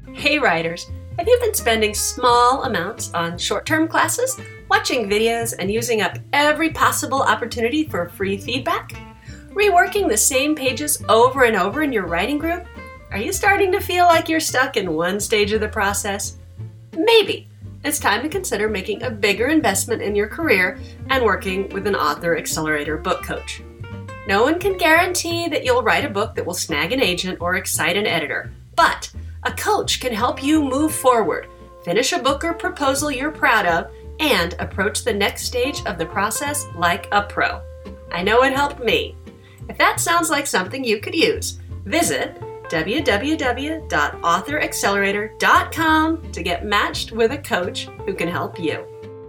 Hey writers, have you been spending small amounts on short-term classes, watching videos, and using up every possible opportunity for free feedback? Reworking the same pages over and over in your writing group? Are you starting to feel like you're stuck in one stage of the process? Maybe it's time to consider making a bigger investment in your career and working with an Author Accelerator book coach. No one can guarantee that you'll write a book that will snag an agent or excite an editor, but a coach can help you move forward, finish a book or proposal you're proud of, and approach the next stage of the process like a pro. I know it helped me. If that sounds like something you could use, visit www.authoraccelerator.com to get matched with a coach who can help you.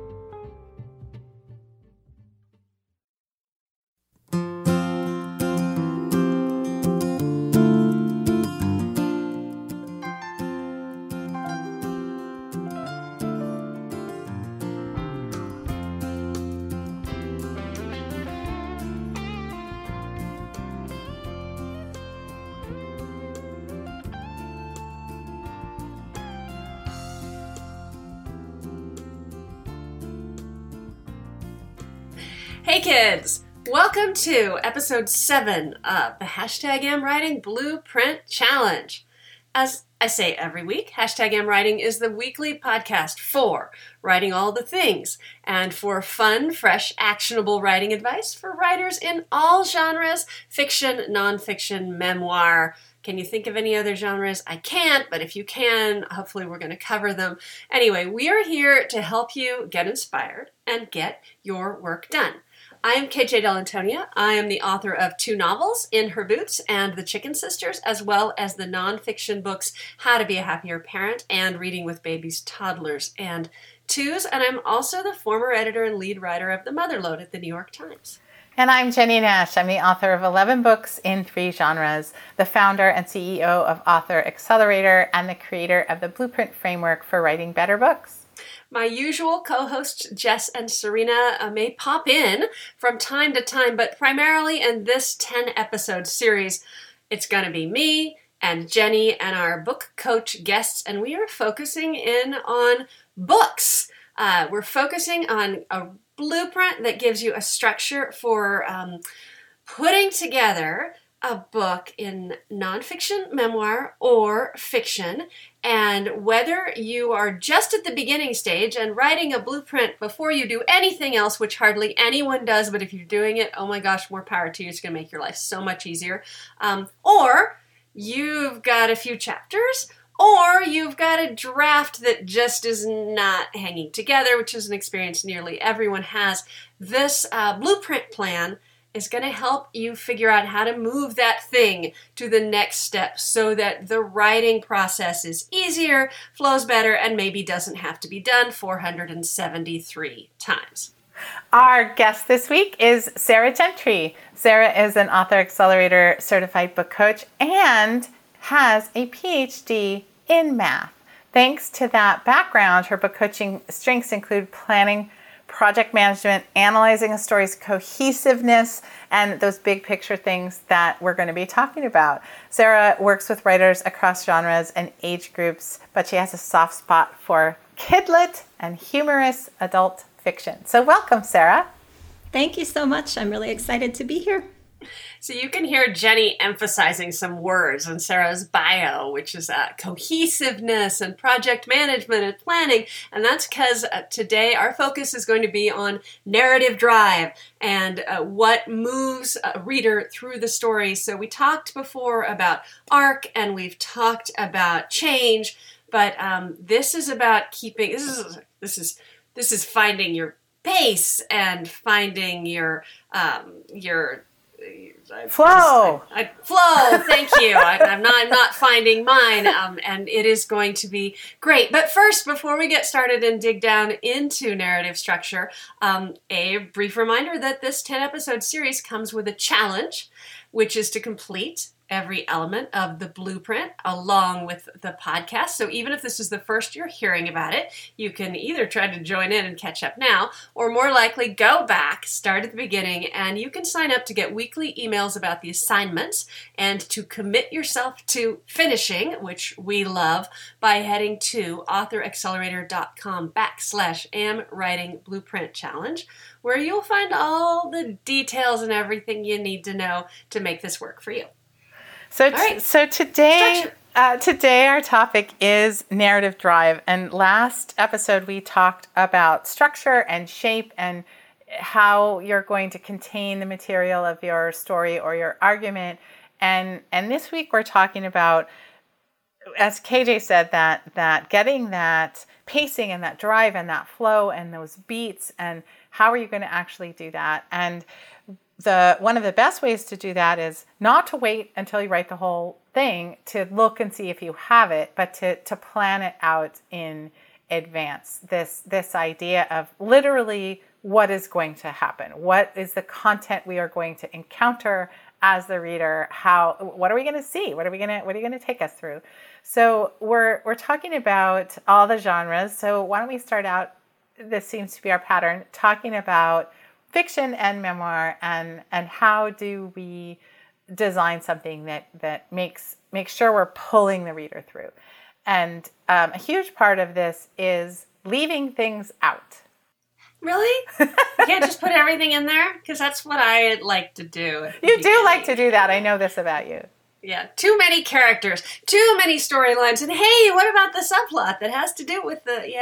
Hey kids! Welcome to episode 7 of the #AmWriting Blueprint Challenge. As I say every week, #AmWriting is the weekly podcast for writing all the things and for fun, fresh, actionable writing advice for writers in all genres: fiction, nonfiction, memoir. Can you think of any other genres? I can't, but if you can, hopefully we're going to cover them. Anyway, we are here to help you get inspired and get your work done. I am KJ Dell'Antonia. I am the author of 2 novels, In Her Boots and The Chicken Sisters, as well as the nonfiction books How to Be a Happier Parent and Reading with Babies, Toddlers, and Twos. And I'm also the former editor and lead writer of The Motherlode at the New York Times. And I'm Jenny Nash. I'm the author of 11 books in 3 genres, the founder and CEO of Author Accelerator, and the creator of the Blueprint Framework for Writing Better Books. My usual co-hosts, Jess and Serena, may pop in from time to time, but primarily in this 10-episode series, it's going to be me and Jenny and our book coach guests, and we are focusing in on books. We're focusing on a blueprint that gives you a structure for putting together a book in nonfiction, memoir, or fiction. And whether you are just at the beginning stage and writing a blueprint before you do anything else, which hardly anyone does, but if you're doing it, oh my gosh, more power to you. It's going to make your life so much easier. Or you've got a few chapters, or you've got a draft that just is not hanging together, which is an experience nearly everyone has. This blueprint plan is going to help you figure out how to move that thing to the next step so that the writing process is easier, flows better, and maybe doesn't have to be done 473 times. Our guest this week is Sarah Gentry. Sarah is an Author Accelerator certified book coach and has a PhD in math. Thanks to that background, her book coaching strengths include planning, project management, analyzing a story's cohesiveness, and those big picture things that we're going to be talking about. Sarah works with writers across genres and age groups, but she has a soft spot for kidlit and humorous adult fiction. So welcome, Sarah. Thank you so much. I'm really excited to be here. So you can hear Jenny emphasizing some words in Sarah's bio, which is cohesiveness and project management and planning. And that's because today our focus is going to be on narrative drive and what moves a reader through the story. So we talked before about arc and we've talked about change, but this is about keeping, this is finding your pace and finding your flow. Flow. Thank you. I'm not finding mine, and it is going to be great. But first, before we get started and dig down into narrative structure, a brief reminder that this 10-episode series comes with a challenge, which is to complete every element of the blueprint along with the podcast. So even if this is the first you're hearing about it, you can either try to join in and catch up now, or more likely go back, start at the beginning, and you can sign up to get weekly emails about the assignments and to commit yourself to finishing, which we love, by heading to authoraccelerator.com/Am Writing Blueprint Challenge, where you'll find all the details and everything you need to know to make this work for you. So today our topic is narrative drive. And last episode we talked about structure and shape and how you're going to contain the material of your story or your argument. And this week we're talking about, as KJ said, that getting that pacing and that drive and that flow and those beats, and how are you going to actually do that? And one of the best ways to do that is not to wait until you write the whole thing to look and see if you have it, but to plan it out in advance. This idea of literally what is going to happen. What is the content we are going to encounter as the reader? What are we going to see? What are you going to take us through? So we're talking about all the genres. So why don't we start out, this seems to be our pattern, talking about fiction and memoir, and how do we design something that makes sure we're pulling the reader through. And a huge part of this is leaving things out. Really? You can't just put everything in there? Because that's what I like to do. You do like to do that. I know this about you. Yeah, too many characters, too many storylines, and hey, what about the subplot that has to do with the,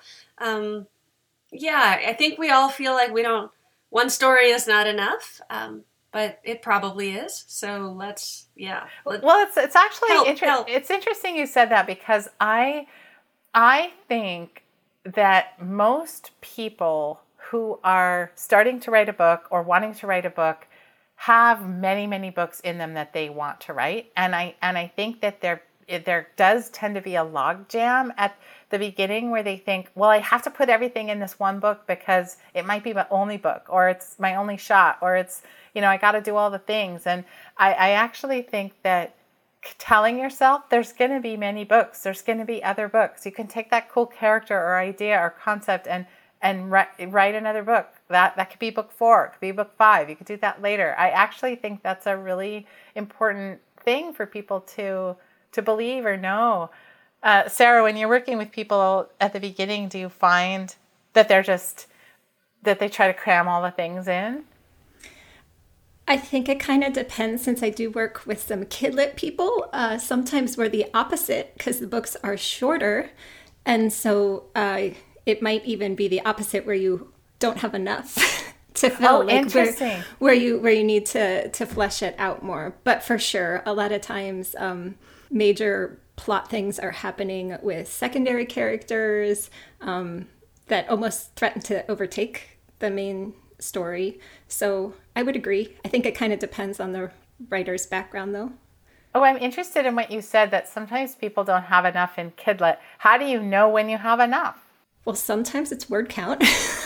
I think we all feel like one story is not enough, but it probably is. So let's. Well, it's actually interesting. It's interesting you said that, because I think that most people who are starting to write a book or wanting to write a book have many, many books in them that they want to write. And I think that there does tend to be a log jam at the beginning where they think, well, I have to put everything in this one book because it might be my only book, or it's my only shot, or it's, I got to do all the things. And I actually think that telling yourself there's going to be many books, there's going to be other books. You can take that cool character or idea or concept and write another book. That could be book 4, it could be book 5. You could do that later. I actually think that's a really important thing for people to believe or know. Sarah, when you're working with people at the beginning, do you find that they try to cram all the things in? I think it kind of depends, since I do work with some kidlit people. Sometimes we're the opposite because the books are shorter. And so it might even be the opposite, where you don't have enough to fill. Oh, interesting. Where you need to flesh it out more. But for sure, a lot of times major plot things are happening with secondary characters that almost threaten to overtake the main story. So I would agree. I think it kind of depends on the writer's background, though. Oh, I'm interested in what you said, that sometimes people don't have enough in Kidlit. How do you know when you have enough? Well, sometimes it's word count.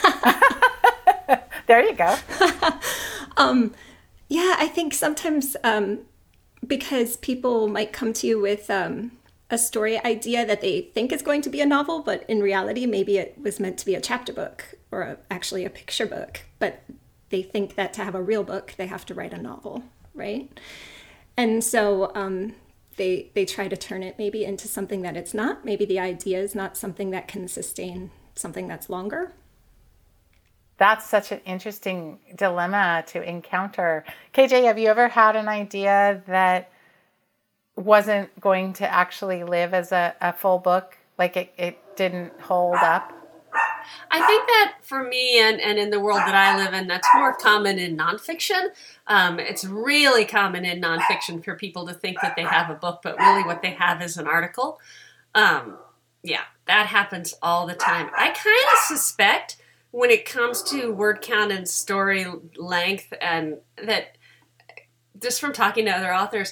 There you go. I think sometimes because people might come to you with a story idea that they think is going to be a novel, but in reality, maybe it was meant to be a chapter book or actually a picture book. But they think that to have a real book, they have to write a novel, right? And so they try to turn it maybe into something that it's not. Maybe the idea is not something that can sustain something that's longer. That's such an interesting dilemma to encounter. KJ, have you ever had an idea that wasn't going to actually live as a full book? Like it didn't hold up? I think that for me and in the world that I live in, that's more common in nonfiction. It's really common in nonfiction for people to think that they have a book, but really what they have is an article. That happens all the time. I kind of suspect when it comes to word count and story length, and that just from talking to other authors,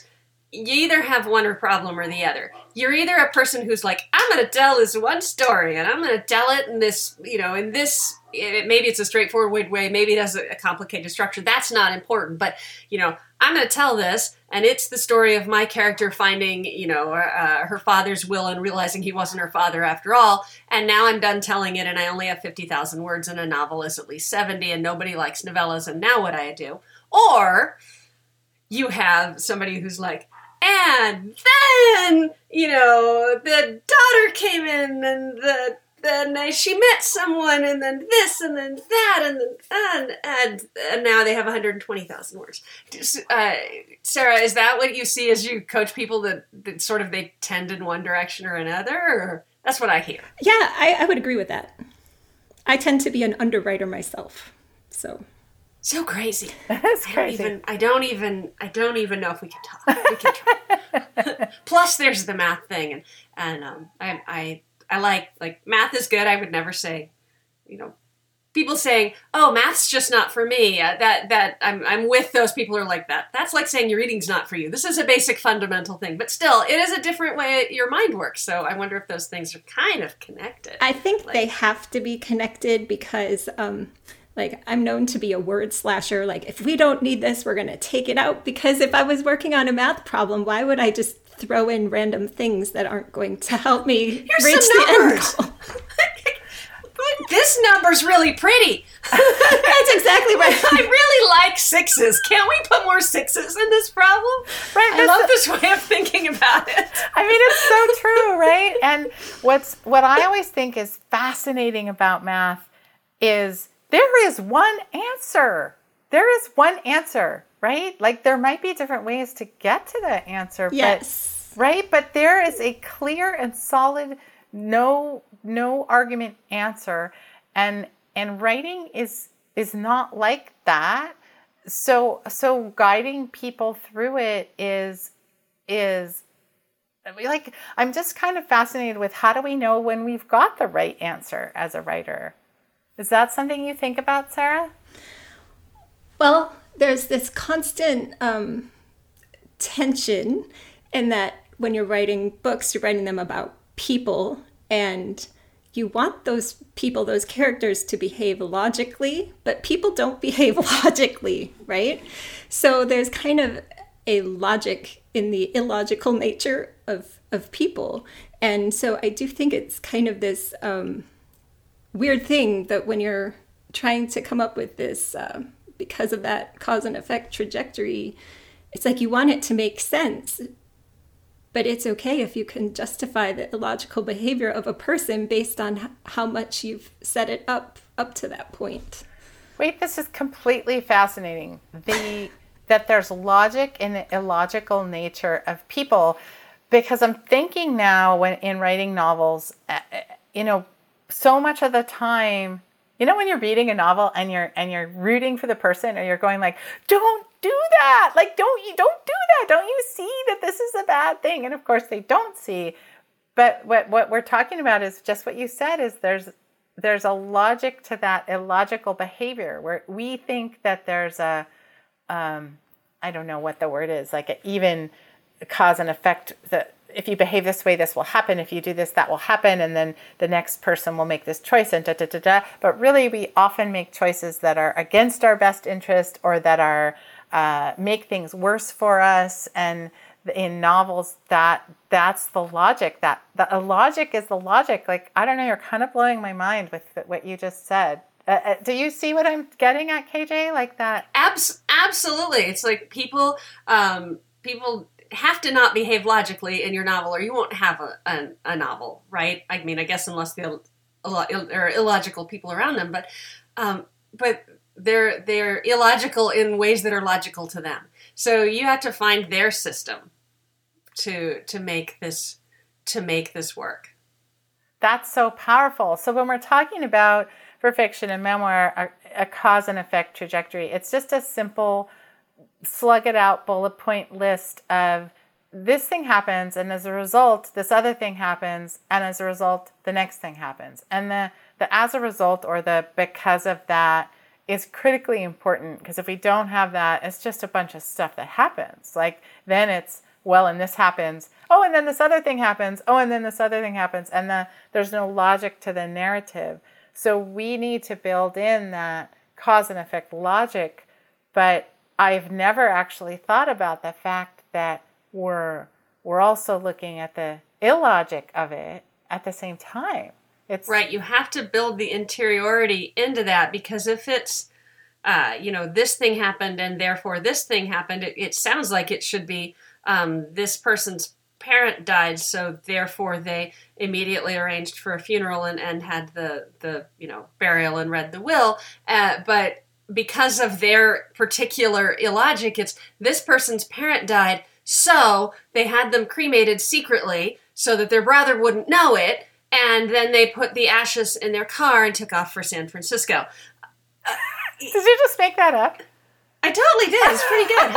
you either have one problem or the other. You're either a person who's like, I'm going to tell this one story, and I'm going to tell it in this, maybe it's a straightforward way, maybe it has a complicated structure. That's not important, but, I'm going to tell this, and it's the story of my character finding, her father's will and realizing he wasn't her father after all, and now I'm done telling it, and I only have 50,000 words, and a novel is at least 70, and nobody likes novellas, and now what do I do? Or you have somebody who's like, and then, the daughter came in, and then she met someone, and then this, and then that, and now they have 120,000 words. Sarah, is that what you see as you coach people, that sort of they tend in one direction or another? Or that's what I hear. Yeah, I would agree with that. I tend to be an underwriter myself, so. So crazy. That's crazy. I don't even know if we can talk. We can try. Plus, there's the math thing, and I like math is good. I would never say, people saying, "Oh, math's just not for me." That I'm with those people who are like that. That's like saying your reading's not for you. This is a basic fundamental thing, but still, it is a different way your mind works. So I wonder if those things are kind of connected. I think they have to be connected because. I'm known to be a word slasher. Like, if we don't need this, we're going to take it out. Because if I was working on a math problem, why would I just throw in random things that aren't going to help me reach the end goal? This number's really pretty. That's exactly right. I really like sixes. Can't we put more sixes in this problem? Right. I love this way of thinking about it. I mean, it's so true, right? And what I always think is fascinating about math is there is one answer. There is one answer, right? Like, there might be different ways to get to that answer. Yes. But, right? But there is a clear and solid, no argument answer. And writing is not like that. So guiding people through it is like, I'm just kind of fascinated with, how do we know when we've got the right answer as a writer? Is that something you think about, Sarah? Well, there's this constant tension in that when you're writing books, you're writing them about people, and you want those people, those characters, to behave logically, but people don't behave logically, right? So there's kind of a logic in the illogical nature of people. And so I do think it's kind of this weird thing that when you're trying to come up with this, because of that cause and effect trajectory, it's like you want it to make sense, but it's okay if you can justify the illogical behavior of a person based on how much you've set it up to that point. Wait, this is completely fascinating. That there's logic in the illogical nature of people, because I'm thinking now, when in writing novels, so much of the time, when you're reading a novel and you're rooting for the person, or you're going like, don't do that. Like, don't do that. Don't you see that this is a bad thing? And of course they don't see. But what we're talking about is just what you said, is there's a logic to that illogical behavior, where we think that there's a, I don't know what the word is, like an even cause and effect, that if you behave this way, this will happen. If you do this, that will happen. And then the next person will make this choice, and da-da-da-da. But really, we often make choices that are against our best interest, or that are make things worse for us. And in novels, that's the logic. That the logic is the logic. Like, I don't know, you're kind of blowing my mind with what you just said. Do you see what I'm getting at, KJ? Like that? Absolutely. It's like people have to not behave logically in your novel, or you won't have a novel, right? I mean, I guess unless there are illogical people around them, but they're illogical in ways that are logical to them. So you have to find their system to make this work. That's so powerful. So when we're talking about, for fiction and memoir, a cause and effect trajectory, it's just a simple slug it out bullet point list of, this thing happens, and as a result, this other thing happens, and as a result, the next thing happens. And the as a result, or the because of that, is critically important, because if we don't have that, it's just a bunch of stuff that happens. Like, then it's, well, and this happens. Oh, and then this other thing happens. Oh, and then this other thing happens. And there's no logic to the narrative. So we need to build in that cause and effect logic. But I've never actually thought about the fact that we're also looking at the illogic of it at the same time. It's right. You have to build the interiority into that, because if it's, this thing happened and therefore this thing happened, it sounds like it should be this person's parent died, so therefore they immediately arranged for a funeral and had the burial and read the will. But because of their particular illogic, it's this person's parent died, so they had them cremated secretly so that their brother wouldn't know it, and then they put the ashes in their car and took off for San Francisco. Did you just make that up? I totally did. It's pretty good,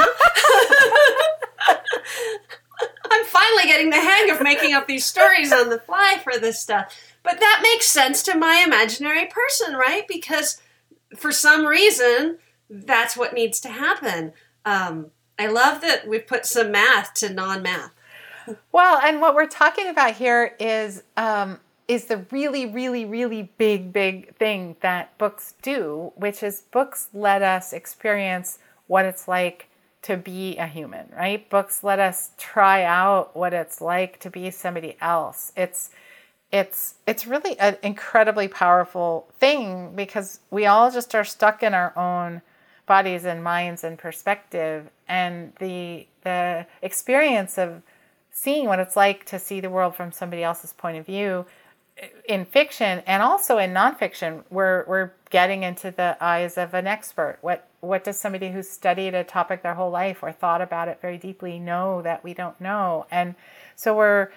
huh? I'm finally getting the hang of making up these stories on the fly for this stuff. But that makes sense to my imaginary person, right? Because for some reason, that's what needs to happen. I love that we put some math to non-math. Well, and what we're talking about here is the really, really, really big thing that books do, which is books let us experience what it's like to be a human, right? Books let us try out what it's like to be somebody else. It's really an incredibly powerful thing, because we all just are stuck in our own bodies and minds and perspective, and the experience of seeing what it's like to see the world from somebody else's point of view in fiction and also in nonfiction, we're getting into the eyes of an expert. What does somebody who's studied a topic their whole life or thought about it very deeply know that we don't know? And so we're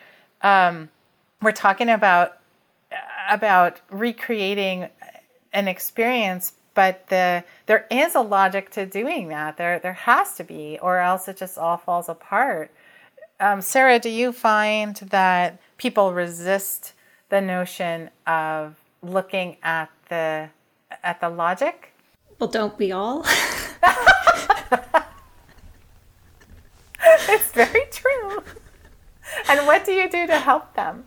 talking about recreating an experience, but there is a logic to doing that. There has to be, or else it just all falls apart. Sarah, do you find that people resist the notion of looking at the logic? Well, don't we all? It's very true. And what do you do to help them?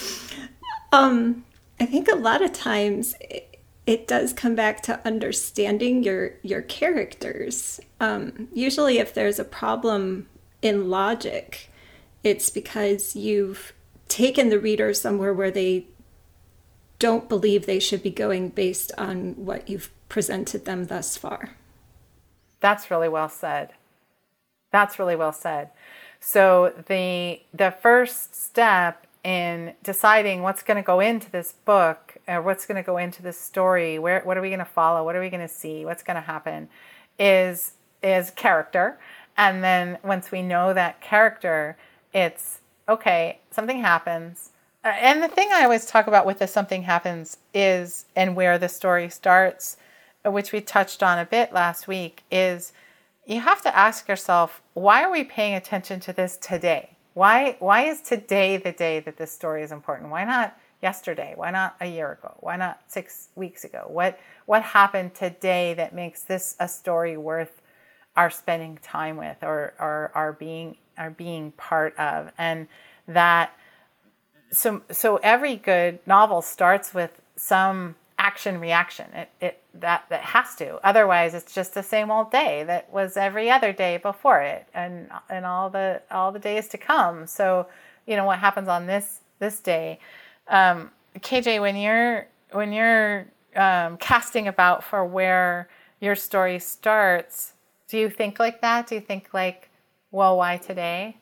I think a lot of times it does come back to understanding your characters. Usually if there's a problem in logic, it's because you've taken the reader somewhere where they don't believe they should be going based on what you've presented them thus far. That's really well said. That's really well said. So the first step in deciding what's going to go into this book, or what's going to go into this story, what are we going to follow, what are we going to see, what's going to happen, is character. And then once we know that character, it's okay, something happens. And the thing I always talk about with the something happens is, and where the story starts, which we touched on a bit last week, is you have to ask yourself, why are we paying attention to this today? Why is today the day that this story is important? Why not yesterday? Why not a year ago? Why not 6 weeks ago? What happened today that makes this a story worth our spending time with, or our being part of? And that so every good novel starts with some action reaction. That has to. Otherwise, it's just the same old day that was every other day before it, and all the days to come. So, what happens on this day? KJ, when you're casting about for where your story starts, do you think like that? Do you think like, well, why today?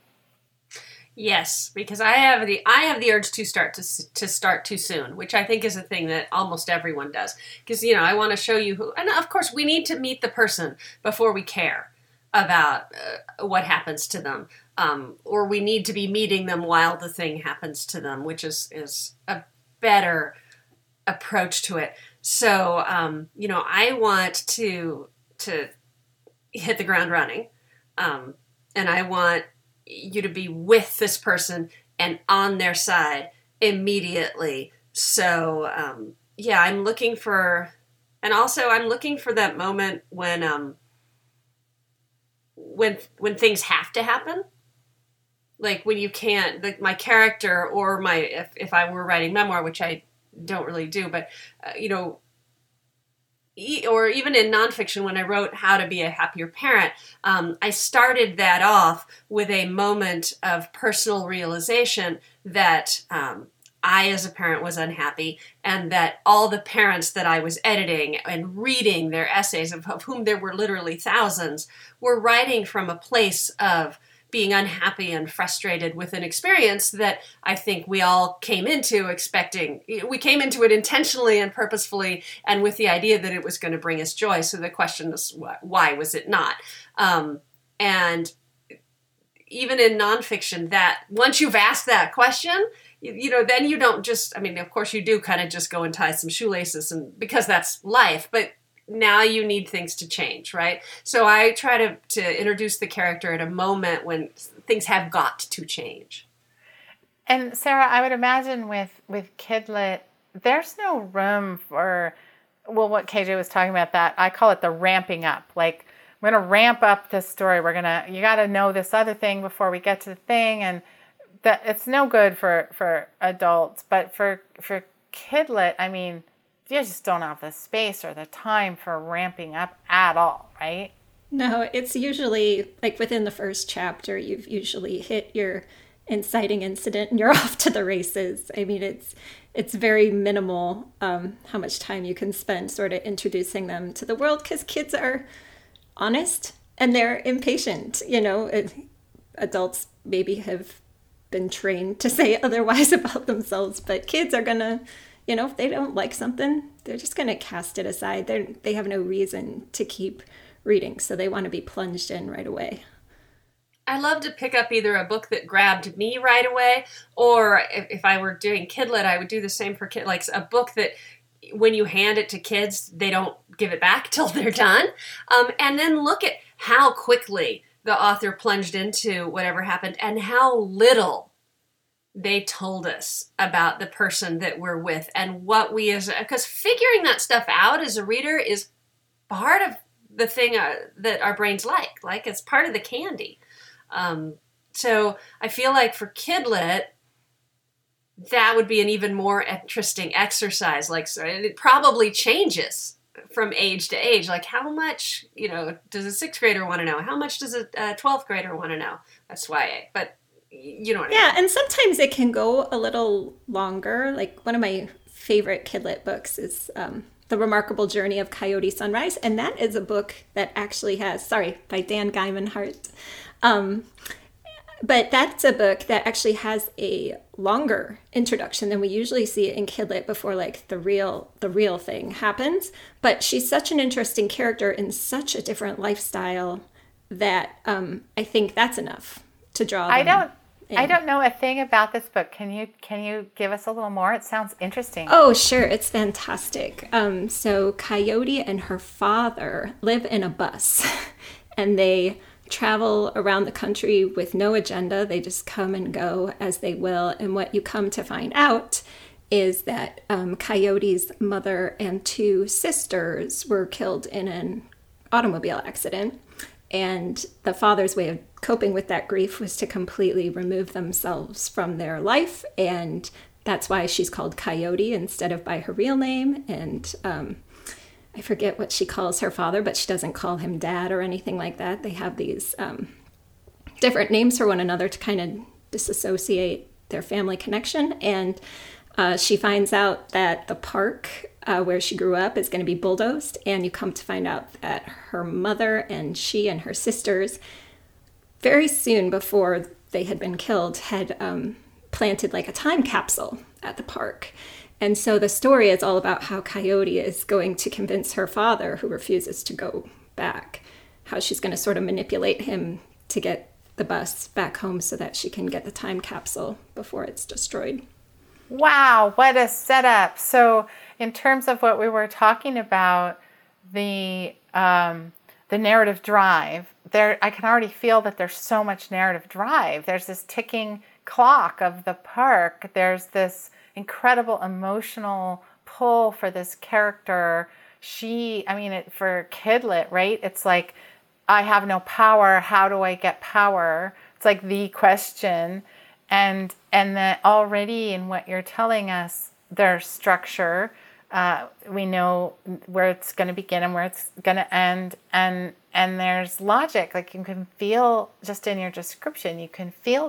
Yes, because I have the urge to start too soon, which I think is a thing that almost everyone does. Because I want to show you who, and of course we need to meet the person before we care about what happens to them, or we need to be meeting them while the thing happens to them, which is a better approach to it. So I want to hit the ground running, and I want you to be with this person and on their side immediately. So I'm looking for that moment when things have to happen, like when you can't, like my character or if I were writing memoir, which I don't really do, but or even in nonfiction, when I wrote How to Be a Happier Parent, I started that off with a moment of personal realization that I, as a parent, was unhappy, and that all the parents that I was editing and reading their essays, of whom there were literally thousands, were writing from a place of being unhappy and frustrated with an experience that I think we all came into expecting. We came into it intentionally and purposefully and with the idea that it was going to bring us joy. So the question is, why was it not? And even in nonfiction, that once you've asked that question, then you don't just, of course you do kind of just go and tie some shoelaces, and because that's life, but now you need things to change, right? So I try to introduce the character at a moment when things have got to change. And Sarah, I would imagine with Kidlit, there's no room for, what KJ was talking about, that I call it the ramping up. Like, we're going to ramp up this story. You got to know this other thing before we get to the thing. And that it's no good for adults, but for Kidlit, you just don't have the space or the time for ramping up at all, right? No, it's usually like within the first chapter, you've usually hit your inciting incident and you're off to the races. It's very minimal how much time you can spend sort of introducing them to the world, because kids are honest and they're impatient. Adults maybe have been trained to say otherwise about themselves, but kids are gonna, if they don't like something, they're just going to cast it aside. They have no reason to keep reading, so they want to be plunged in right away. I love to pick up either a book that grabbed me right away, or if I were doing Kidlit, I would do the same for kids, like a book that when you hand it to kids, they don't give it back till they're done. And then look at how quickly the author plunged into whatever happened and how little they told us about the person that we're with and what because figuring that stuff out as a reader is part of the thing that our brains like it's part of the candy. So I feel like for Kidlit, that would be an even more interesting exercise. So it probably changes from age to age. Like, how much, does a 6th grader want to know? How much does a 12th grader want to know? That's YA, but you know what I mean. Yeah, and sometimes it can go a little longer. Like, one of my favorite Kidlit books is The Remarkable Journey of Coyote Sunrise, and that is a book that actually has, by Dan Guyman Hart. But that's a book that actually has a longer introduction than we usually see in Kidlit before the real thing happens. But she's such an interesting character in such a different lifestyle that I think that's enough to draw them. I don't know a thing about this book. Can you give us a little more? It sounds interesting. Oh, sure. It's fantastic. So Coyote and her father live in a bus and they travel around the country with no agenda. They just come and go as they will. And what you come to find out is that Coyote's mother and 2 sisters were killed in an automobile accident. And the father's way of coping with that grief was to completely remove themselves from their life. And that's why she's called Coyote instead of by her real name. And I forget what she calls her father, but she doesn't call him Dad or anything like that. They have these different names for one another to kind of disassociate their family connection. And she finds out that the park where she grew up is going to be bulldozed, and you come to find out that her mother and she and her sisters, very soon before they had been killed, had planted a time capsule at the park. And so the story is all about how Coyote is going to convince her father, who refuses to go back, how she's going to sort of manipulate him to get the bus back home so that she can get the time capsule before it's destroyed. Wow, what a setup. So in terms of what we were talking about, the narrative drive, I can already feel that there's so much narrative drive. There's this ticking clock of the park. There's this incredible emotional pull for this character. For Kidlit, right? It's like, I have no power. How do I get power? It's like the question. And that already in what you're telling us, there's structure. We know where it's going to begin and where it's going to end. And there's logic. Like you can feel just in your description, you can feel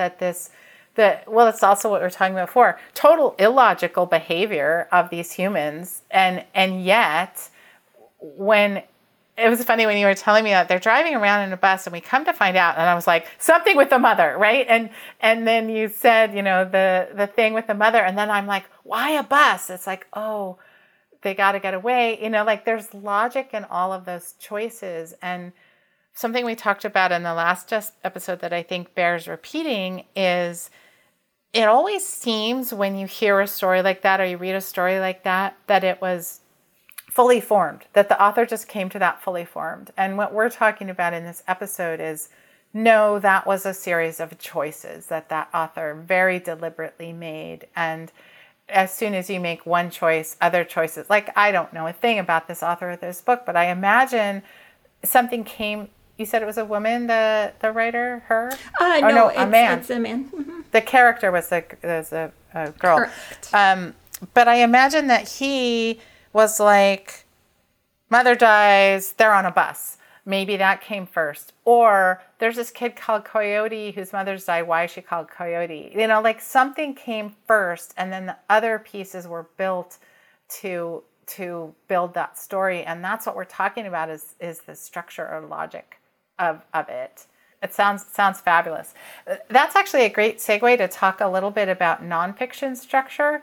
it's also what we were talking about before, total illogical behavior of these humans. And yet when it was funny when you were telling me that they're driving around in a bus and we come to find out, and I was like, something with the mother, right? And then you said, the thing with the mother. And then I'm like, why a bus? It's like, oh, they got to get away. Like there's logic in all of those choices. And something we talked about in the last episode that I think bears repeating is it always seems when you hear a story like that or you read a story like that it was fully formed, that the author just came to that fully formed. And what we're talking about in this episode is, no, that was a series of choices that author very deliberately made. And as soon as you make one choice, other choices, like I don't know a thing about this author of this book, but I imagine something came. You said it was a woman, the writer, her? No, a man. It's a man. Mm-hmm. The character was a girl. Correct. But I imagine that he was like, mother dies, they're on a bus. Maybe that came first. Or there's this kid called Coyote whose mother's died. Why is she called Coyote? Like something came first and then the other pieces were built to build that story. And that's what we're talking about is the structure or logic of it. It sounds fabulous. That's actually a great segue to talk a little bit about nonfiction structure.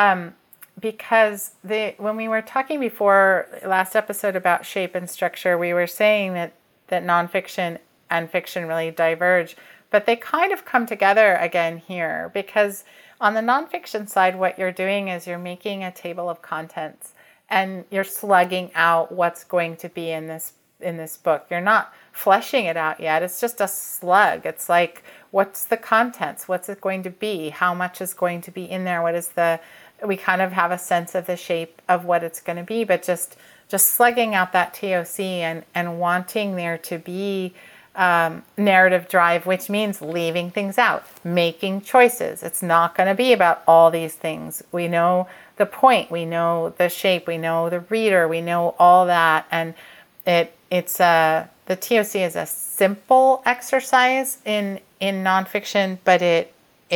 Because when we were talking before last episode about shape and structure, we were saying that nonfiction and fiction really diverge, but they kind of come together again here, because on the nonfiction side, what you're doing is you're making a table of contents and you're slugging out what's going to be in this book. You're not fleshing it out yet. It's just a slug. It's like, what's the contents? What's it going to be? How much is going to be in there? We kind of have a sense of the shape of what it's going to be, but just slugging out that TOC and wanting there to be narrative drive, which means leaving things out, making choices. It's not going to be about all these things. We know the point, we know the shape, we know the reader, we know all that, and it's the TOC is a simple exercise in nonfiction, but it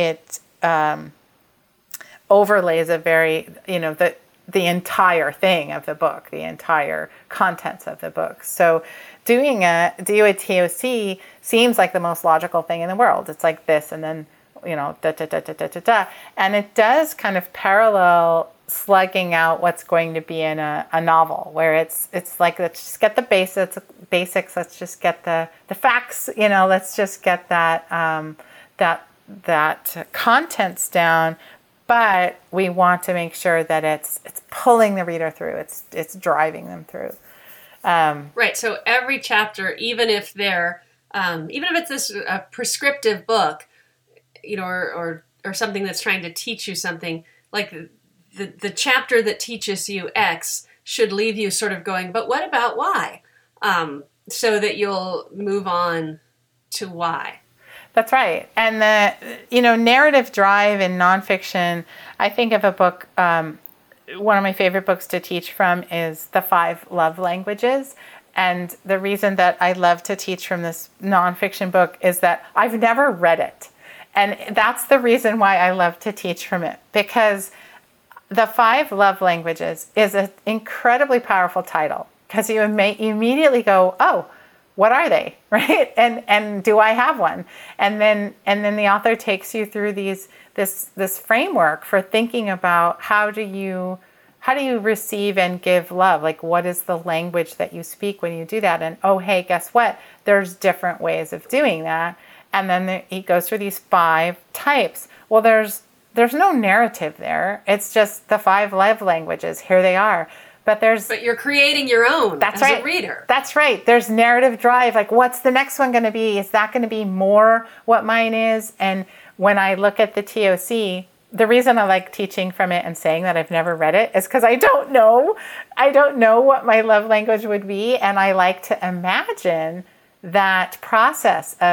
overlays a very, the entire thing of the book, the entire contents of the book. So do a TOC seems like the most logical thing in the world. It's like this, and then, da, da, da, da, da, da, da. And it does kind of parallel slugging out what's going to be in a novel, where it's like, let's just get the basics. Let's just get the facts, let's just get that contents down. But we want to make sure that it's pulling the reader through. It's driving them through. Right. So every chapter, even if it's this prescriptive book, or something that's trying to teach you something, like the chapter that teaches you X should leave you sort of going, but what about Y? So that you'll move on to Y. That's right. And the, narrative drive in nonfiction, I think of a book, one of my favorite books to teach from is The 5 Love Languages. And the reason that I love to teach from this nonfiction book is that I've never read it. And that's the reason why I love to teach from it, because The 5 Love Languages is an incredibly powerful title, because you immediately go, oh, what are they, right? And do I have one? And then the author takes you through this framework for thinking about how do you receive and give love? Like, what is the language that you speak when you do that? And oh, hey, guess what? There's different ways of doing that. And then he goes through these 5 types. Well, there's no narrative there. It's just the 5 love languages. Here they are. But you're creating your own as right. a reader. That's right. There's narrative drive. Like, what's the next one going to be? Is that going to be more what mine is? And when I look at the TOC, the reason I like teaching from it and saying that I've never read it is because I don't know. I don't know what my love language would be. And I like to imagine that process of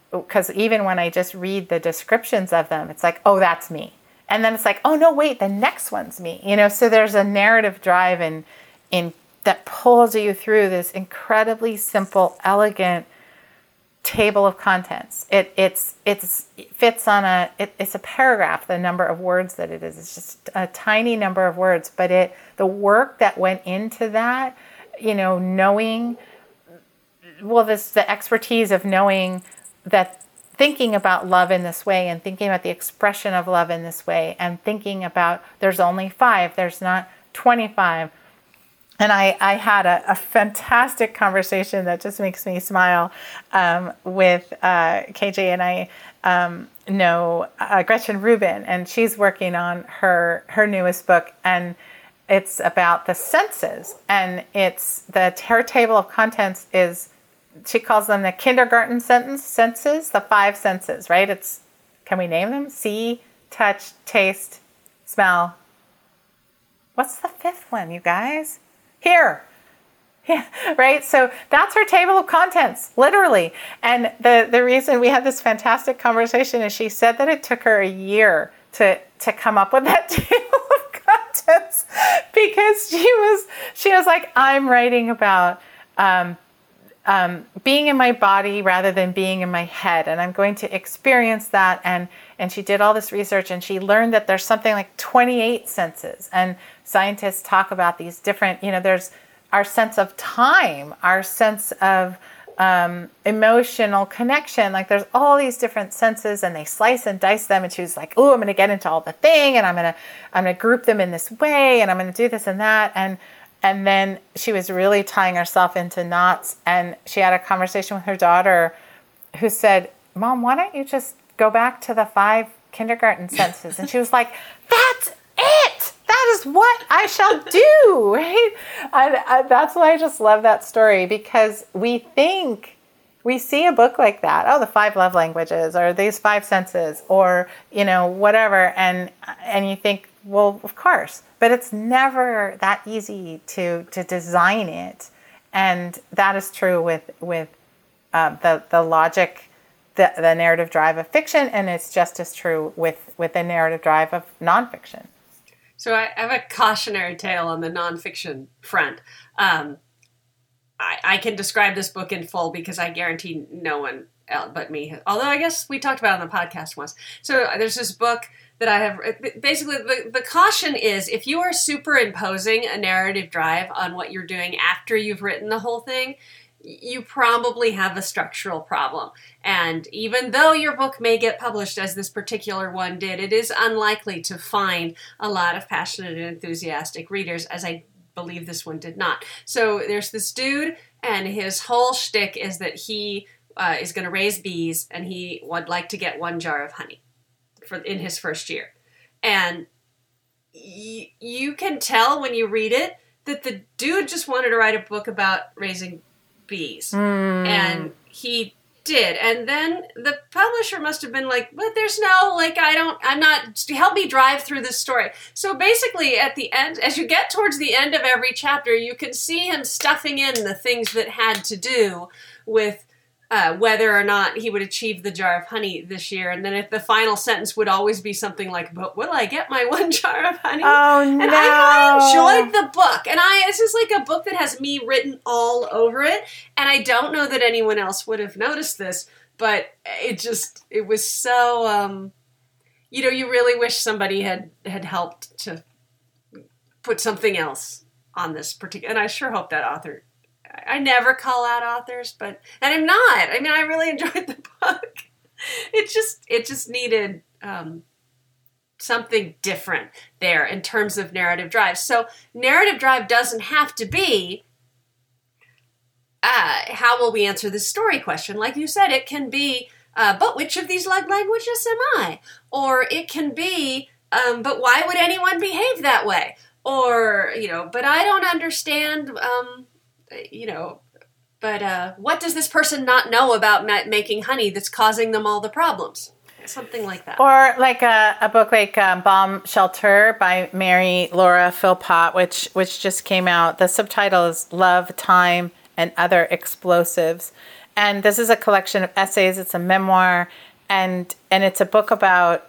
because even when I just read the descriptions of them, it's like, oh, that's me. And then it's like, oh, no, wait, the next one's me. So there's a narrative drive in that pulls you through this incredibly simple, elegant table of contents. It fits on it's a paragraph, the number of words that it is. It's just a tiny number of words, but the work that went into that, knowing, the expertise of knowing that, thinking about love in this way and thinking about the expression of love in this way and thinking about there's only 5, there's not 25. And I had a fantastic conversation that just makes me smile with KJ, and I know Gretchen Rubin, and she's working on her newest book, and it's about the senses, and her table of contents is, she calls them the kindergarten senses, the 5 senses, right? Can we name them? See, touch, taste, smell. What's the 5th one, you guys? Hear. Yeah, right? So that's her table of contents, literally. And the reason we had this fantastic conversation is she said that it took her a year to come up with that table of contents, because she was like, I'm writing about being in my body rather than being in my head, and I'm going to experience that. And she did all this research, and she learned that there's something like 28 senses. And scientists talk about these different, there's our sense of time, our sense of emotional connection. Like there's all these different senses, and they slice and dice them. And she was like, oh, I'm going to get into all the thing, and I'm going to group them in this way, and I'm going to do this and that. And then she was really tying herself into knots. And she had a conversation with her daughter who said, Mom, why don't you just go back to the 5 kindergarten senses? And she was like, that's it. That is what I shall do, right? And that's why I just love that story, because we see a book like that, oh, the 5 love languages, or these 5 senses, or, whatever. And you think, well, of course, but it's never that easy to design it. And that is true with the logic, the narrative drive of fiction, and it's just as true with the narrative drive of nonfiction. So I have a cautionary tale on the nonfiction front. I can describe this book in full because I guarantee no one else but me. Although I guess we talked about it on the podcast once. So there's this book that I have. Basically, the caution is, if you are superimposing a narrative drive on what you're doing after you've written the whole thing, you probably have a structural problem. And even though your book may get published, as this particular one did, it is unlikely to find a lot of passionate and enthusiastic readers, as I believe this one did not. So there's this dude, and his whole shtick is that he is going to raise bees, and he would like to get 1 jar of honey in his first year. And you can tell when you read it that the dude just wanted to write a book about raising bees. And he did. And then the publisher must have been like, but there's no, help me drive through this story. So basically at the end, as you get towards the end of every chapter, you can see him stuffing in the things that had to do with whether or not he would achieve the jar of honey this year. And then if the final sentence would always be something like, but will I get my 1 jar of honey? Oh, no. And I enjoyed the book. And this is like a book that has me written all over it. And I don't know that anyone else would have noticed this, but it was so, you really wish somebody had helped to put something else on this particular, and I sure hope that author, I never call out authors, and I'm not. I mean, I really enjoyed the book. It just needed something different there in terms of narrative drive. So narrative drive doesn't have to be, how will we answer this story question? Like you said, it can be, but which of these languages am I? Or it can be, but why would anyone behave that way? Or, but I don't understand, but what does this person not know about making honey that's causing them all the problems? Something like that. Or like a book like Bomb Shelter by Mary Laura Philpott, which just came out. The subtitle is Love, Time, and Other Explosives. And this is a collection of essays. It's a memoir, and it's a book about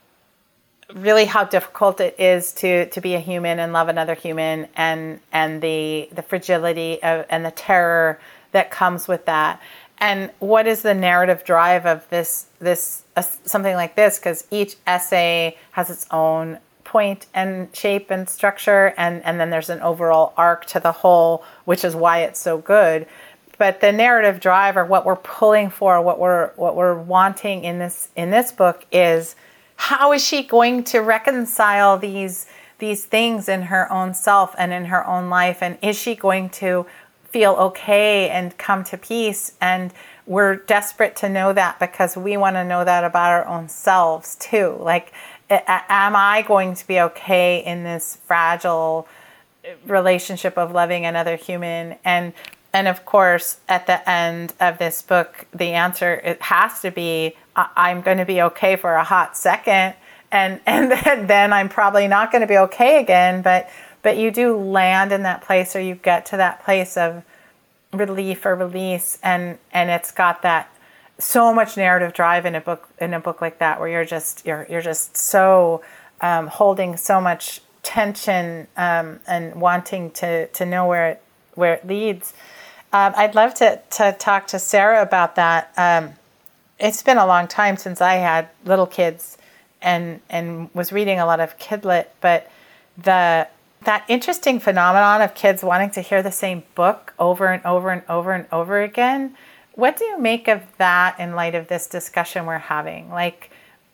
really how difficult it is to be a human and love another human, and the fragility of, and the terror that comes with that. And what is the narrative drive of this something like this? Because each essay has its own point and shape and structure, and then there's an overall arc to the whole, which is why it's so good. But the narrative drive, or what we're pulling for, what we're wanting in this book, is how is she going to reconcile these things in her own self and in her own life, and is she going to feel okay and come to peace? And we're desperate to know that, because we want to know that about our own selves too. Like, am I going to be okay in this fragile relationship of loving another human? And of course, at the end of this book, the answer, it has to be, I'm going to be okay for a hot second, and then I'm probably not going to be okay again. But you do land in that place, or you get to that place of relief or release, and it's got that so much narrative drive in a book like that, where you're just so holding so much tension and wanting to know where it leads. I'd love to talk to Sarah about that. It's been a long time since I had little kids and was reading a lot of kidlit, but that interesting phenomenon of kids wanting to hear the same book over and over and over and over again. What do you make of that in light of this discussion we're having? Like,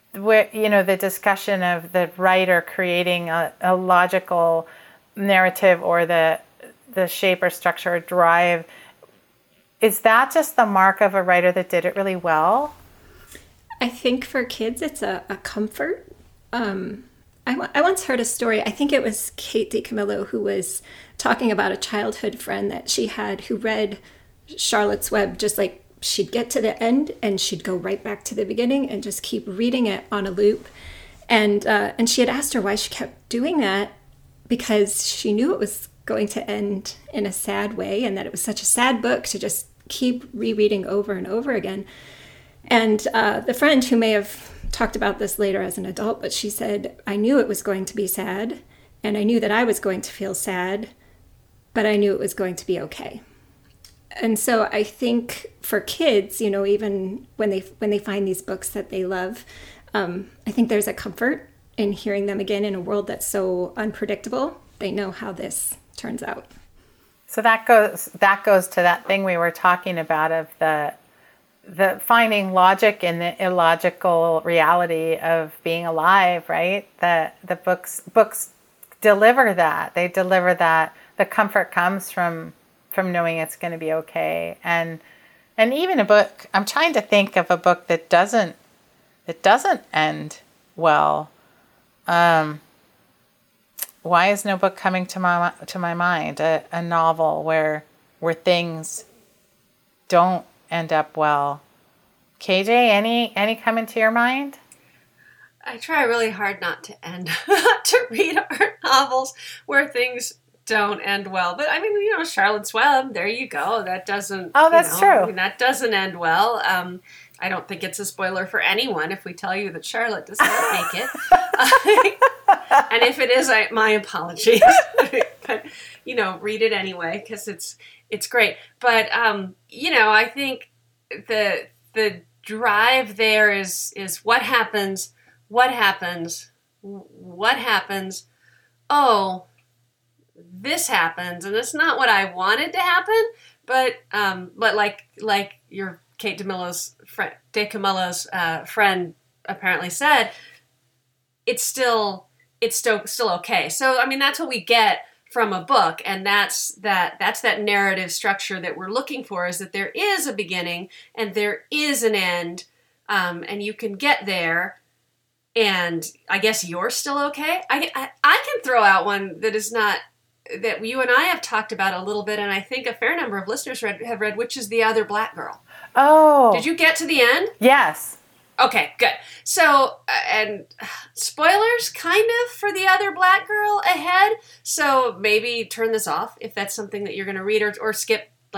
the discussion of the writer creating a logical narrative, or the shape or structure or drive. Is that just the mark of a writer that did it really well? I think for kids, it's a comfort. I once heard a story, I think it was Kate DiCamillo, who was talking about a childhood friend that she had who read Charlotte's Web, just like she'd get to the end and she'd go right back to the beginning and just keep reading it on a loop. And she had asked her why she kept doing that, because she knew it was going to end in a sad way, and that it was such a sad book to just keep rereading over and over again. And the friend, who may have talked about this later as an adult, but she said, I knew it was going to be sad, and I knew that I was going to feel sad, but I knew it was going to be okay. And so I think for kids, even when they find these books that they love, I think there's a comfort in hearing them again in a world that's so unpredictable. They know how this turns out. So that goes to that thing we were talking about, of the finding logic in the illogical reality of being alive, right? The books deliver that. They deliver that. The comfort comes from knowing it's going to be okay. And even a book, I'm trying to think of a book that doesn't end well. Why is no book coming to my mind? A novel where things don't end up well. KJ, any coming to your mind? I try really hard not to read art novels where things don't end well. But I mean, Charlotte's Web, there you go. That doesn't. Oh, that's true. That doesn't end well. I don't think it's a spoiler for anyone if we tell you that Charlotte does not make it. And if it is, my apologies. But read it anyway, because it's great. But I think the drive there is what happens. Oh, this happens, and it's not what I wanted to happen. But like your Kate DiCamillo's friend apparently said, it's still okay. So I mean, that's what we get from a book, and that's that narrative structure that we're looking for, is that there is a beginning and there is an end, and you can get there. And I guess you're still okay. I can throw out one that is not, that you and I have talked about a little bit, and I think a fair number of listeners have read, which is The Other Black Girl. Oh. Did you get to the end? Yes. Okay, good. So, and spoilers kind of for The Other Black Girl ahead, so maybe turn this off if that's something that you're going to read, or skip like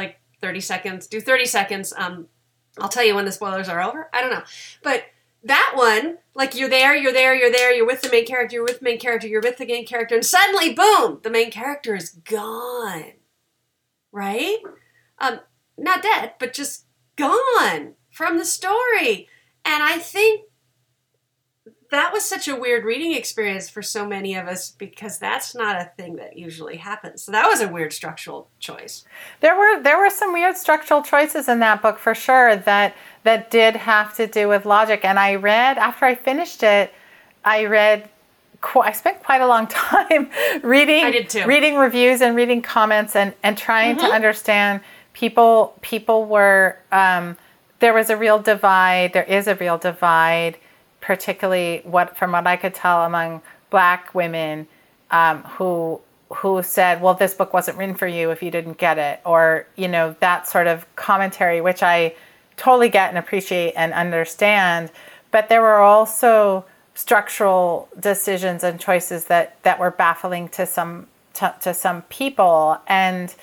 30 seconds. Do 30 seconds. I'll tell you when the spoilers are over. I don't know. But that one, like you're there, you're with the main character, you're with the main character, and suddenly, boom, the main character is gone. Right? Not dead, but just gone from the story. And I think that was such a weird reading experience for so many of us because that's not a thing that usually happens. So that was a weird structural choice. There were some weird structural choices in that book for sure that did have to do with logic. And I read, after I finished it, I spent quite a long time reading reviews and reading comments and trying to understand people were, there was a real divide. There is a real divide, particularly from what I could tell among Black women who said, well, this book wasn't written for you if you didn't get it, or, that sort of commentary, which I totally get and appreciate and understand. But there were also structural decisions and choices that were baffling to some people. And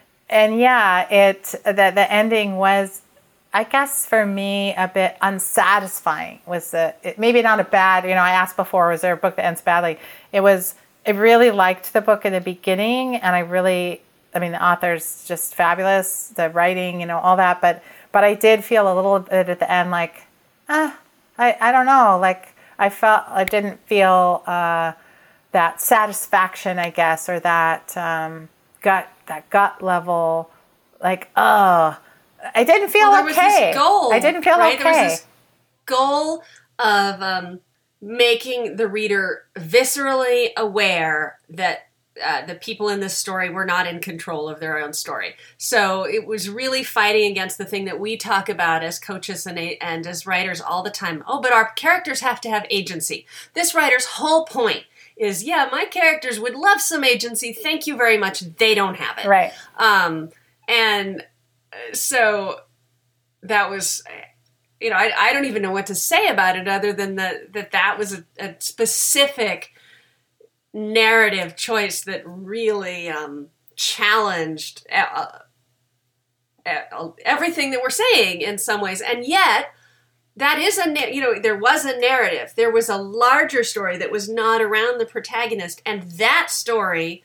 yeah, the ending was, I guess for me, a bit unsatisfying. Maybe not a bad, I asked before, was there a book that ends badly? I really liked the book in the beginning, and the author's just fabulous, the writing, all that, but I did feel a little bit at the end like, I don't know, like I didn't feel that satisfaction, I guess, or that gut level, like, I didn't feel okay. This goal, I didn't feel right? okay. There was this goal of making the reader viscerally aware that the people in this story were not in control of their own story. So it was really fighting against the thing that we talk about as coaches and as writers all the time. Oh, but our characters have to have agency. This writer's whole point is, yeah, my characters would love some agency. Thank you very much. They don't have it. Right. And so that was, I don't even know what to say about it other than that was a specific narrative choice that really challenged everything that we're saying in some ways. And yet, that is there was a narrative. There was a larger story that was not around the protagonist. And that story,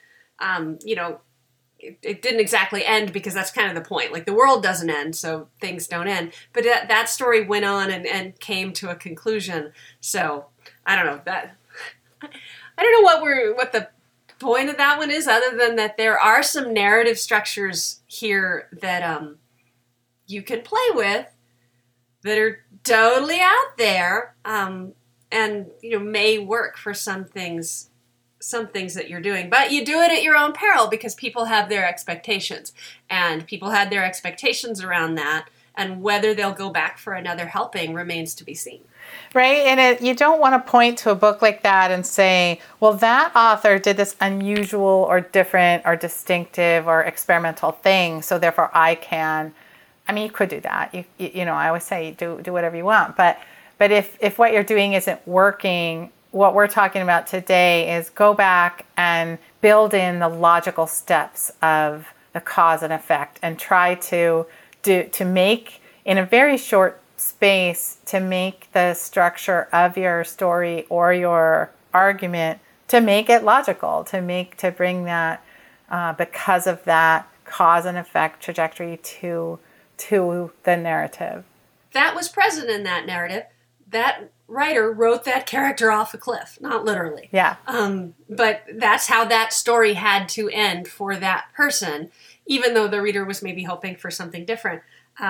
it didn't exactly end because that's kind of the point. Like, the world doesn't end, so things don't end. But that story went on and came to a conclusion. So I don't know that. I don't know what the point of that one is, other than that there are some narrative structures here that you can play with that are totally out there, and may work for some things that you're doing, but you do it at your own peril because people have their expectations, and people had their expectations around that, and whether they'll go back for another helping remains to be seen. Right, and you don't want to point to a book like that and say, well, that author did this unusual or different or distinctive or experimental thing, so therefore I can. I mean, you could do that. I always say do whatever you want, but if what you're doing isn't working, what we're talking about today is go back and build in the logical steps of the cause and effect, and try to make, in a very short space, to make the structure of your story or your argument, to make it logical, to bring that because of that cause and effect trajectory to the narrative. That was present in that narrative. That writer wrote that character off a cliff, not literally. Yeah. But that's how that story had to end for that person, even though the reader was maybe hoping for something different.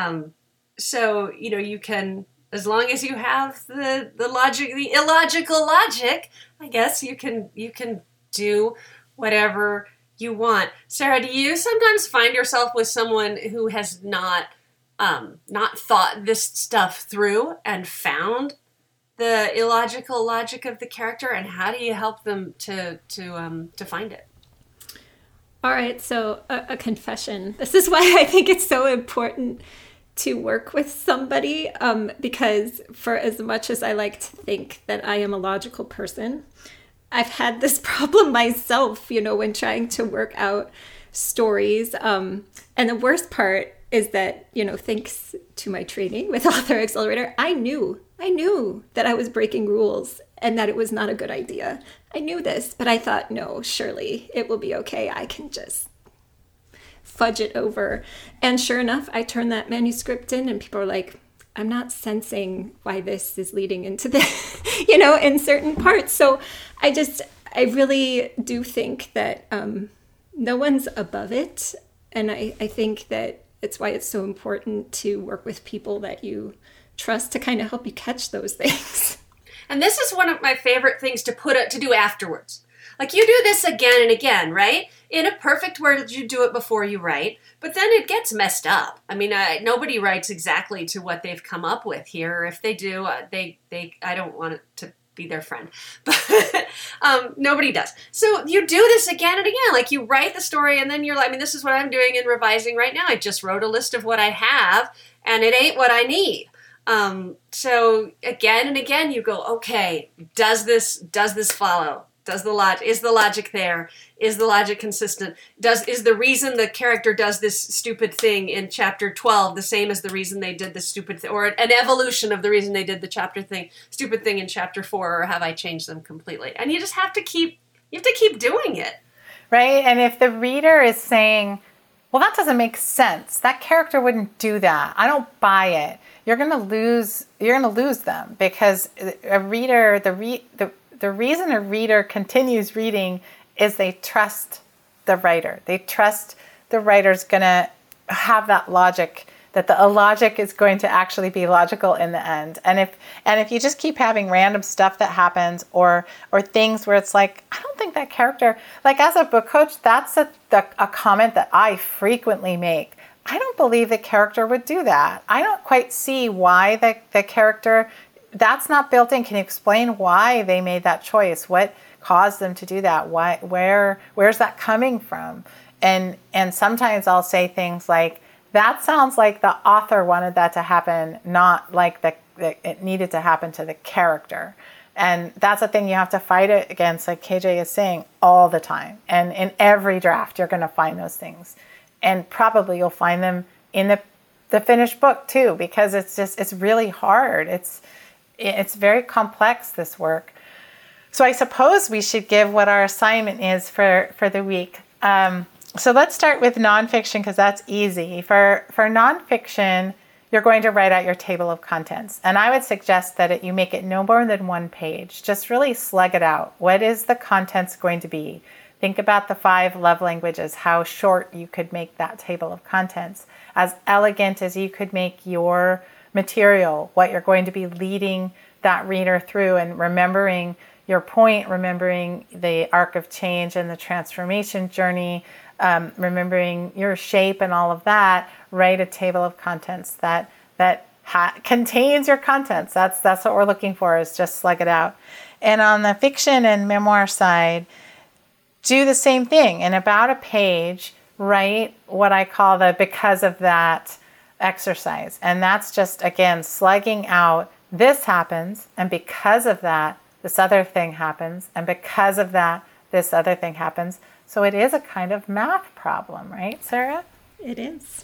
So, you can, as long as you have the logic, the illogical logic, I guess you can do whatever you want. Sarah, do you sometimes find yourself with someone who has not thought this stuff through and found the illogical logic of the character, and how do you help them to find it? All right, so a confession. This is why I think it's so important to work with somebody, because for as much as I like to think that I am a logical person, I've had this problem myself, when trying to work out stories. And the worst part is that, thanks to my training with Author Accelerator, I knew that I was breaking rules and that it was not a good idea. I knew this, but I thought, no, surely it will be okay. I can just fudge it over. And sure enough, I turned that manuscript in and people are like, I'm not sensing why this is leading into this, in certain parts. So I really do think that no one's above it. And I think that it's why it's so important to work with people that you trust to kind of help you catch those things. And this is one of my favorite things to do afterwards. Like, you do this again and again, right? In a perfect world, you do it before you write, but then it gets messed up. I mean, nobody writes exactly to what they've come up with here. If they do, I don't want it to be their friend, but nobody does. So you do this again and again. Like, you write the story and then you're like, this is what I'm doing in revising right now. I just wrote a list of what I have and it ain't what I need. So again and again you go, okay, does this follow? Is the logic there? Is the logic consistent? Is the reason the character does this stupid thing in chapter 12 the same as the reason they did the stupid thing, or an evolution of the reason they did the stupid thing in chapter 4, or have I changed them completely? And you just have to keep doing it. Right? And if the reader is saying, well, that doesn't make sense. That character wouldn't do that. I don't buy it. You're going to lose them, because a reader, the reason a reader continues reading is they trust the writer. They trust the writer's going to have that logic, that the logic is going to actually be logical in the end. And if you just keep having random stuff that happens, or things where it's like, I don't think that character, like as a book coach, that's a comment that I frequently make. I don't believe the character would do that. I don't quite see why the character, that's not built in. Can you explain why they made that choice? What caused them to do that? Why? Where's that coming from? And sometimes I'll say things like, that sounds like the author wanted that to happen, not like it needed to happen to the character. And that's a thing you have to fight it against, like KJ is saying, all the time. And in every draft, you're going to find those things. And probably you'll find them in the finished book too, because it's really hard. It's very complex, this work. So I suppose we should give what our assignment is for the week. So let's start with nonfiction, because that's easy. For nonfiction, you're going to write out your table of contents. And I would suggest that you make it no more than 1 page. Just really slug it out. What is the contents going to be? Think about the 5 love languages, how short you could make that table of contents, as elegant as you could make your material, what you're going to be leading that reader through, and remembering your point, remembering the arc of change and the transformation journey, remembering your shape and all of that. Write a table of contents that contains your contents. That's what we're looking for, is just slug it out. And on the fiction and memoir side, do the same thing. In about a page, write what I call the because of that exercise. And that's just, again, slugging out, this happens, and because of that, this other thing happens, and because of that, this other thing happens. So it is a kind of math problem, right, Sarah? It is.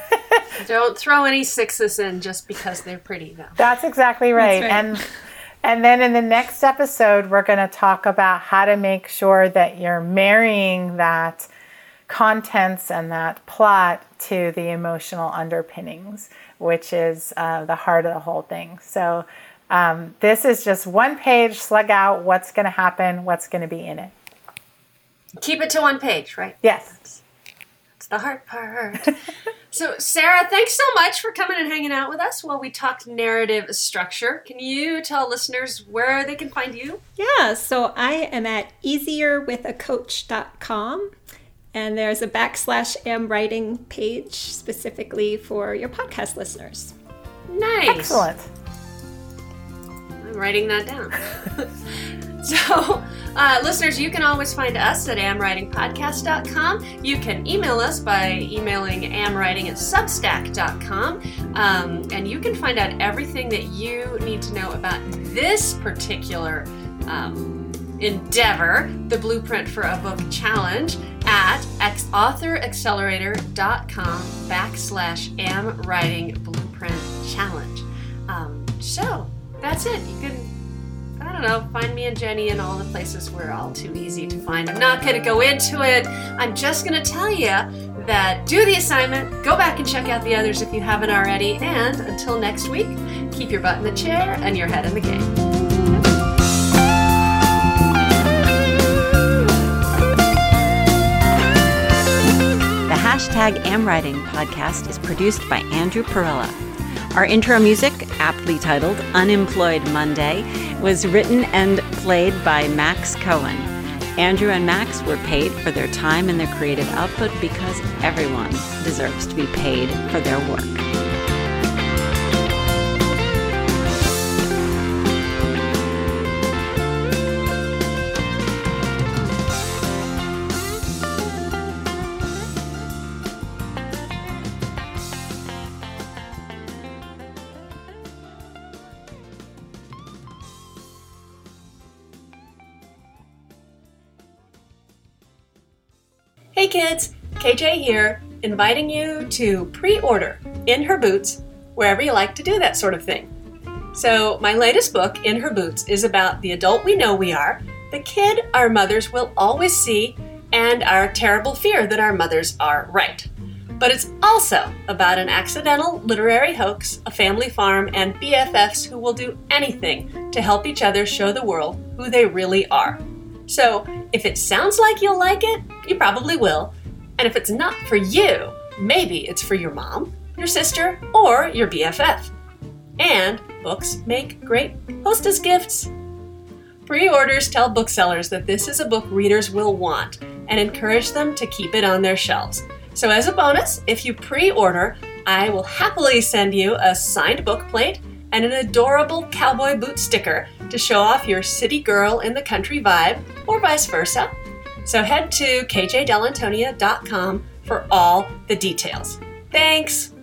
Don't throw any 6s in just because they're pretty, though. That's exactly right. That's right. And then in the next episode, we're going to talk about how to make sure that you're marrying that contents and that plot to the emotional underpinnings, which is the heart of the whole thing. So this is just 1 page, slug out what's going to happen, what's going to be in it. Keep it to 1 page, right? Yes. That's the hard part. So, Sarah, thanks so much for coming and hanging out with us while we talked narrative structure. Can you tell listeners where they can find you? Yeah, so I am at easierwithacoach.com, and there's a /amwriting page specifically for your podcast listeners. Nice. Excellent. I'm writing that down. So, listeners, you can always find us at amwritingpodcast.com. You can email us by emailing amwriting@substack.com. And you can find out everything that you need to know about this particular endeavor, the Blueprint for a Book Challenge, at authoraccelerator.com/amwritingblueprint-challenge. So that's it. You can, I don't know, find me and Jenny in all the places we're all too easy to find. I'm not going to go into it. I'm just going to tell you that do the assignment, go back and check out the others if you haven't already, and until next week, keep your butt in the chair and your head in the game. The #AmWriting podcast is produced by Andrew Perella. Our intro music, aptly titled Unemployed Monday, was written and played by Max Cohen. Andrew and Max were paid for their time and their creative output because everyone deserves to be paid for their work. Hey kids, KJ here, inviting you to pre-order In Her Boots, wherever you like to do that sort of thing. So my latest book, In Her Boots, is about the adult we know we are, the kid our mothers will always see, and our terrible fear that our mothers are right. But it's also about an accidental literary hoax, a family farm, and BFFs who will do anything to help each other show the world who they really are. So if it sounds like you'll like it, you probably will. And if it's not for you, maybe it's for your mom, your sister, or your BFF. And books make great hostess gifts. Pre-orders tell booksellers that this is a book readers will want and encourage them to keep it on their shelves. So as a bonus, if you pre-order, I will happily send you a signed book plate and an adorable cowboy boot sticker to show off your city girl in the country vibe, or vice versa. So head to kjdelantonia.com for all the details. Thanks!